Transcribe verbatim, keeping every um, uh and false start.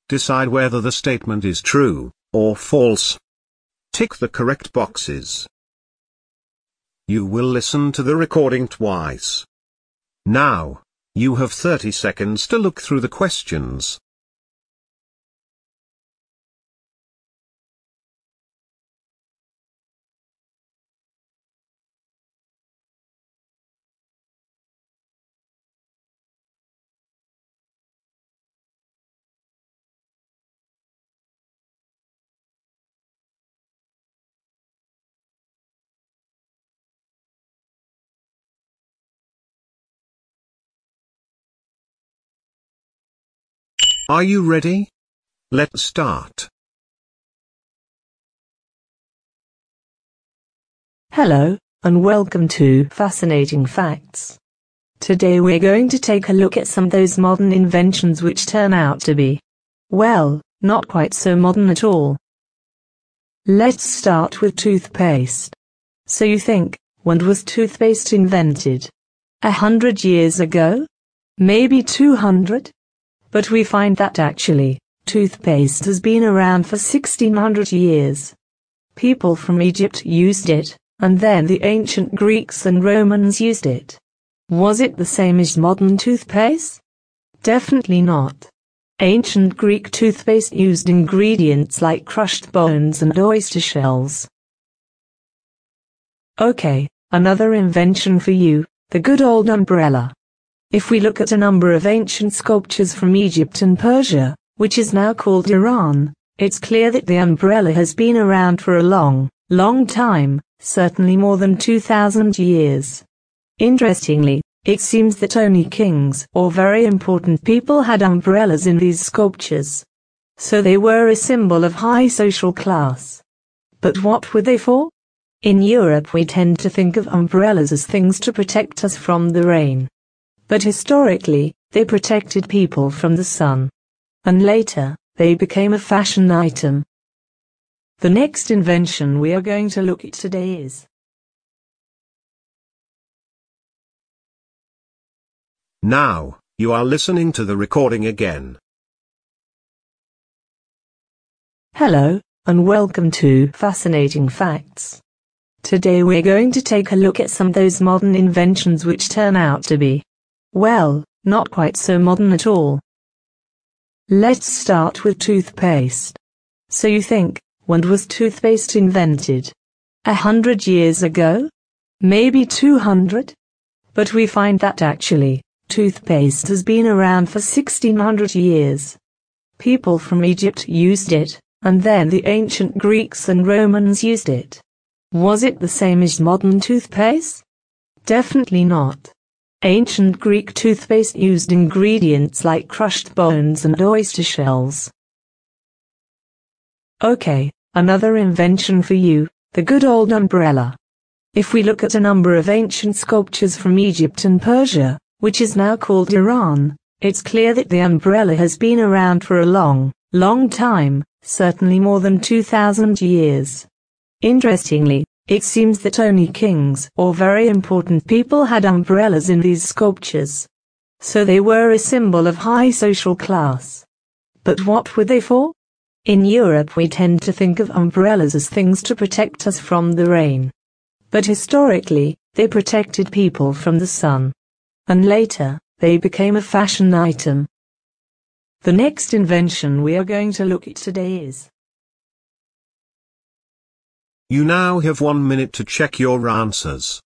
Decide whether the statement is true or false. Tick the correct boxes. You will listen to the recording twice. Now, you have thirty seconds to look through the questions. Are you ready? Let's start. Hello, and welcome to Fascinating Facts. Today we're going to take a look at some of those modern inventions which turn out to be, well, not quite so modern at all. Let's start with toothpaste. So you think, when was toothpaste invented? A hundred years ago? Maybe two hundred? But we find that actually, toothpaste has been around for sixteen hundred years. People from Egypt used it, and then the ancient Greeks and Romans used it. Was it the same as modern toothpaste? Definitely not. Ancient Greek toothpaste used ingredients like crushed bones and oyster shells. Okay, another invention for you, the good old umbrella. If we look at a number of ancient sculptures from Egypt and Persia, which is now called Iran, it's clear that the umbrella has been around for a long, long time, certainly more than two thousand years. Interestingly, it seems that only kings or very important people had umbrellas in these sculptures. So they were a symbol of high social class. But what were they for? In Europe we tend to think of umbrellas as things to protect us from the rain. But historically, they protected people from the sun. And later, they became a fashion item. The next invention we are going to look at today is Now, you are listening to the recording again. Hello, and welcome to Fascinating Facts. Today we're going to take a look at some of those modern inventions which turn out to be, well, not quite so modern at all. Let's start with toothpaste. So you think, when was toothpaste invented? A hundred years ago? Maybe two hundred? But we find that actually, toothpaste has been around for sixteen hundred years. People from Egypt used it, and then the ancient Greeks and Romans used it. Was it the same as modern toothpaste? Definitely not. Ancient Greek toothpaste used ingredients like crushed bones and oyster shells. Okay, another invention for you, the good old umbrella. If we look at a number of ancient sculptures from Egypt and Persia, which is now called Iran, it's clear that the umbrella has been around for a long, long time, certainly more than two thousand years. Interestingly, it seems that only kings or very important people had umbrellas in these sculptures. So they were a symbol of high social class. But what were they for? In Europe we tend to think of umbrellas as things to protect us from the rain. But historically, they protected people from the sun. And later, they became a fashion item. The next invention we are going to look at today is You now have one minute to check your answers.